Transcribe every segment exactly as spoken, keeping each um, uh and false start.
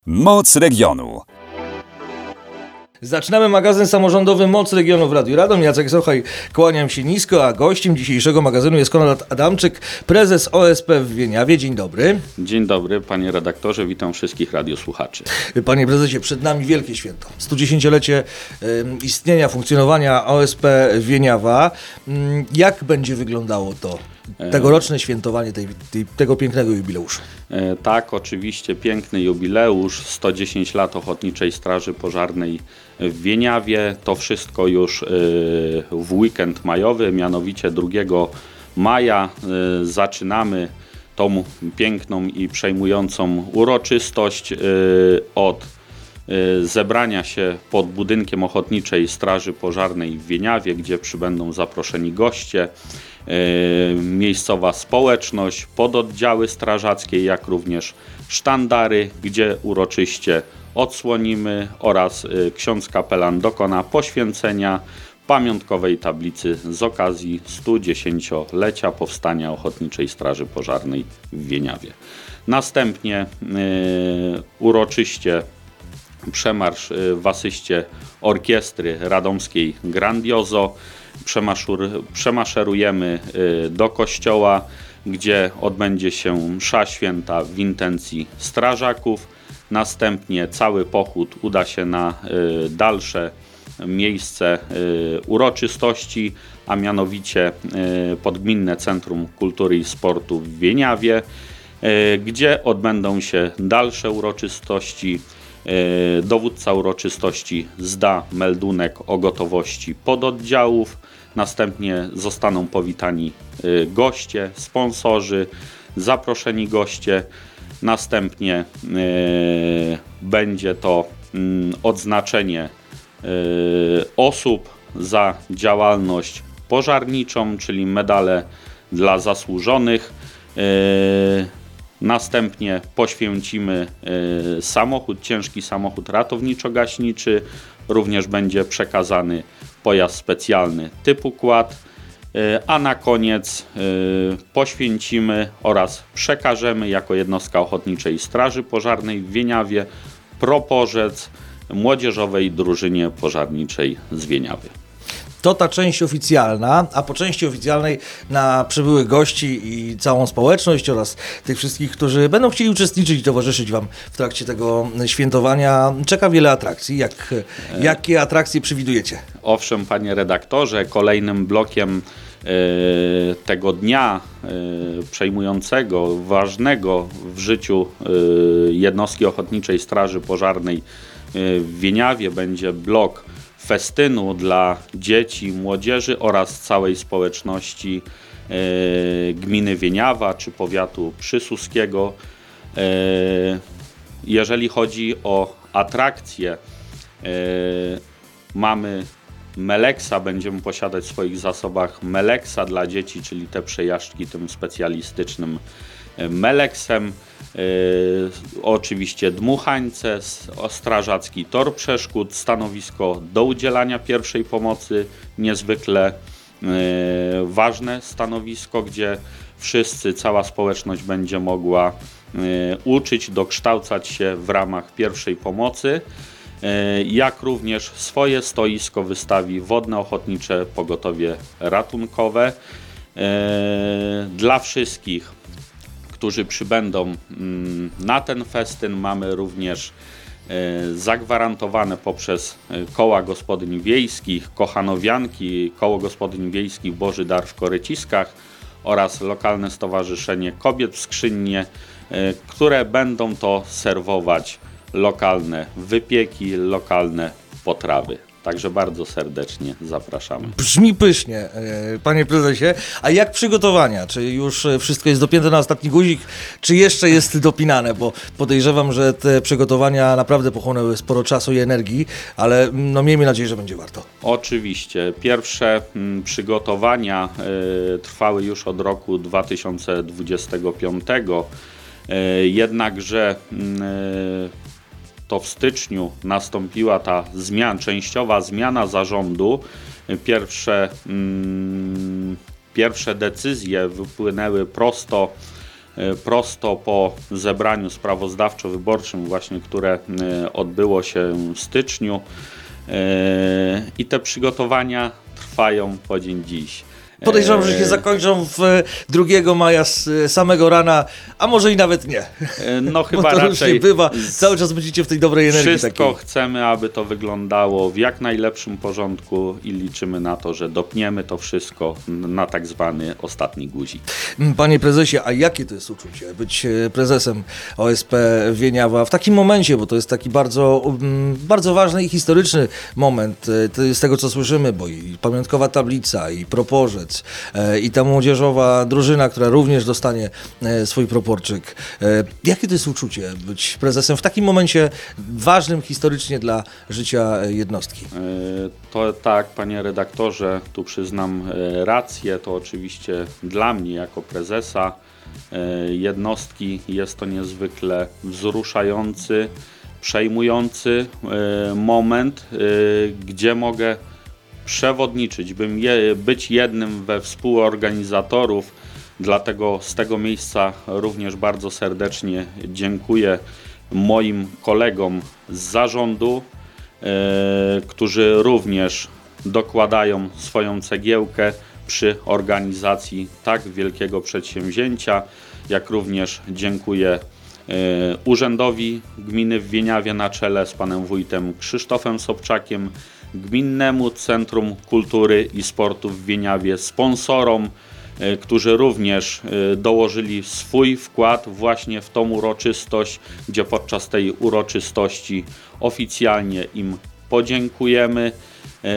Moc regionu. Zaczynamy magazyn samorządowy Moc Regionu w Radiu Radom. Jacek Sochaj, kłaniam się nisko, a gościem dzisiejszego magazynu jest Konrad Adamczyk, prezes O S P w Wieniawie. Dzień dobry. Dzień dobry, panie redaktorze, witam wszystkich radiosłuchaczy. Panie prezesie, przed nami wielkie święto. studziesięciolecie y, istnienia, funkcjonowania O S P Wieniawa. Y, jak będzie wyglądało to tegoroczne świętowanie tej, tej, tego pięknego jubileuszu? E, tak, oczywiście piękny jubileusz, sto dziesięć lat Ochotniczej Straży Pożarnej w Wieniawie. To wszystko już y, w weekend majowy, mianowicie drugiego maja y, zaczynamy tą piękną i przejmującą uroczystość y, od y, zebrania się pod budynkiem Ochotniczej Straży Pożarnej w Wieniawie, gdzie przybędą zaproszeni goście, y, miejscowa społeczność, pododdziały strażackie, jak również sztandary, gdzie uroczyście odsłonimy oraz y, ksiądz kapelan dokona poświęcenia pamiątkowej tablicy z okazji studziesięciolecia powstania Ochotniczej Straży Pożarnej w Wieniawie. Następnie y, uroczyście przemarsz y, w asyście orkiestry radomskiej Grandiozo. Przemaszur, przemaszerujemy y, do kościoła, gdzie odbędzie się msza święta w intencji strażaków. Następnie cały pochód uda się na y, dalsze miejsce y, uroczystości, a mianowicie y, Podgminne Centrum Kultury i Sportu w Wieniawie, y, gdzie odbędą się dalsze uroczystości. Y, dowódca uroczystości zda meldunek o gotowości pododdziałów. Następnie zostaną powitani y, goście, sponsorzy, zaproszeni goście. Następnie y, będzie to y, odznaczenie y, osób za działalność pożarniczą, czyli medale dla zasłużonych. Y, następnie poświęcimy y, samochód, ciężki samochód ratowniczo-gaśniczy. Również będzie przekazany pojazd specjalny typu quad. A na koniec y, poświęcimy oraz przekażemy jako jednostka Ochotniczej Straży Pożarnej w Wieniawie proporzec młodzieżowej drużynie pożarniczej z Wieniawy. To ta część oficjalna, a po części oficjalnej na przybyłych gości i całą społeczność oraz tych wszystkich, którzy będą chcieli uczestniczyć i towarzyszyć Wam w trakcie tego świętowania, czeka wiele atrakcji. Jak, jakie atrakcje przewidujecie? Owszem, panie redaktorze, kolejnym blokiem y, tego dnia y, przejmującego, ważnego w życiu y, jednostki Ochotniczej Straży Pożarnej y, w Wieniawie będzie blok festynu dla dzieci, młodzieży oraz całej społeczności y, gminy Wieniawa czy powiatu przysuskiego. Y, jeżeli chodzi o atrakcje, y, mamy Meleksa, będziemy posiadać w swoich zasobach Meleksa dla dzieci, czyli te przejażdżki tym specjalistycznym Meleksem. Yy, oczywiście dmuchańce, strażacki tor przeszkód, stanowisko do udzielania pierwszej pomocy, niezwykle yy, ważne stanowisko, gdzie wszyscy, cała społeczność będzie mogła yy, uczyć, dokształcać się w ramach pierwszej pomocy, yy, jak również swoje stoisko wystawi Wodne Ochotnicze Pogotowie Ratunkowe. Yy, dla wszystkich, którzy przybędą na ten festyn, mamy również zagwarantowane poprzez koła gospodyń wiejskich, Kochanowianki, koło gospodyń wiejskich Boży Dar w Koryciskach oraz lokalne stowarzyszenie Kobiet w Skrzynnie, które będą to serwować lokalne wypieki, lokalne potrawy. Także bardzo serdecznie zapraszamy. Brzmi pysznie, panie prezesie. A jak przygotowania? Czy już wszystko jest dopięte na ostatni guzik, czy jeszcze jest dopinane? Bo podejrzewam, że te przygotowania naprawdę pochłonęły sporo czasu i energii, ale no miejmy nadzieję, że będzie warto. Oczywiście. Pierwsze m, przygotowania y, trwały już od roku dwa tysiące dwudziestego piątego. Y, jednakże y, to w styczniu nastąpiła ta zmiana, częściowa zmiana zarządu. Pierwsze, mm, pierwsze decyzje wypłynęły prosto e, prosto po zebraniu sprawozdawczo-wyborczym właśnie, które e, odbyło się w styczniu e, i te przygotowania trwają po dzień dziś. Podejrzewam, że się zakończą w drugiego maja z samego rana, a może i nawet nie. No chyba Bo to raczej już nie bywa. Cały czas będziecie w tej dobrej energii. wszystko takiej. chcemy, aby to wyglądało w jak najlepszym porządku i liczymy na to, że dopniemy to wszystko na tak zwany ostatni guzik. Panie prezesie, a jakie to jest uczucie być e, prezesem O S P Wieniawa w takim momencie, bo to jest taki bardzo, mm, bardzo ważny i historyczny moment e, to z tego, co słyszymy, bo i pamiątkowa tablica, i proporzec, e, i ta młodzieżowa drużyna, która również dostanie e, swój proporczyk. E, jakie to jest uczucie być prezesem w takim momencie ważnym historycznie dla życia jednostki? E, To tak, panie redaktorze, tu przyznam e, rację, to oczywiście dla mnie jako prezesa e, jednostki jest to niezwykle wzruszający, przejmujący e, moment, e, gdzie mogę przewodniczyć, bym je, być jednym we współorganizatorów, dlatego z tego miejsca również bardzo serdecznie dziękuję moim kolegom z zarządu, e, którzy również dokładają swoją cegiełkę przy organizacji tak wielkiego przedsięwzięcia, jak również dziękuję e, Urzędowi Gminy w Wieniawie na czele z panem wójtem Krzysztofem Sobczakiem, Gminnemu Centrum Kultury i Sportu w Wieniawie, sponsorom, e, którzy również e, dołożyli swój wkład właśnie w tą uroczystość, gdzie podczas tej uroczystości oficjalnie im podziękujemy, e,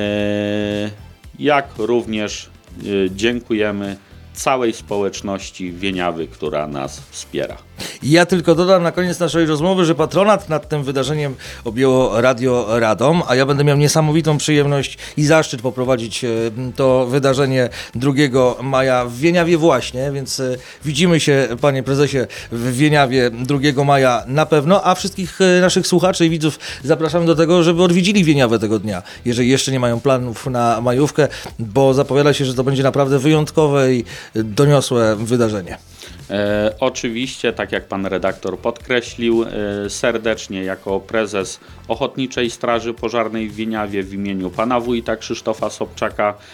jak również e, dziękujemy całej społeczności Wieniawy, która nas wspiera. Ja tylko dodam na koniec naszej rozmowy, że patronat nad tym wydarzeniem objęło Radio Radom, a ja będę miał niesamowitą przyjemność i zaszczyt poprowadzić e, to wydarzenie drugiego maja w Wieniawie właśnie, więc e, widzimy się, panie prezesie, w Wieniawie drugiego maja na pewno, a wszystkich e, naszych słuchaczy i widzów zapraszamy do tego, żeby odwiedzili Wieniawę tego dnia, jeżeli jeszcze nie mają planów na majówkę, bo zapowiada się, że to będzie naprawdę wyjątkowe i doniosłe wydarzenie. E, oczywiście, tak jak pan redaktor podkreślił, e, serdecznie jako prezes Ochotniczej Straży Pożarnej w Wieniawie w imieniu pana wójta Krzysztofa Sobczaka, e,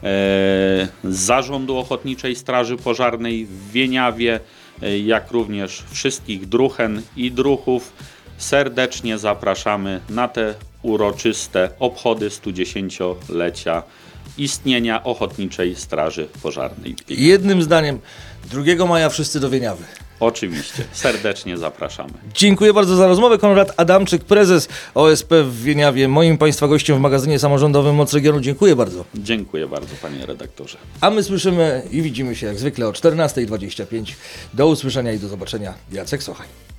z Zarządu Ochotniczej Straży Pożarnej w Wieniawie, e, jak również wszystkich druhen i druchów serdecznie zapraszamy na te uroczyste obchody studziesięciolecia istnienia Ochotniczej Straży Pożarnej w Wieniawie. Jednym zdaniem, drugiego maja wszyscy do Wieniawy. Oczywiście, serdecznie zapraszamy. Dziękuję bardzo za rozmowę. Konrad Adamczyk, prezes O S P w Wieniawie, moim państwa gościem w magazynie samorządowym Moc Regionu. Dziękuję bardzo. Dziękuję bardzo, panie redaktorze. A my słyszymy i widzimy się jak zwykle o czternastej dwadzieścia pięć. Do usłyszenia i do zobaczenia. Jacek Sochaj.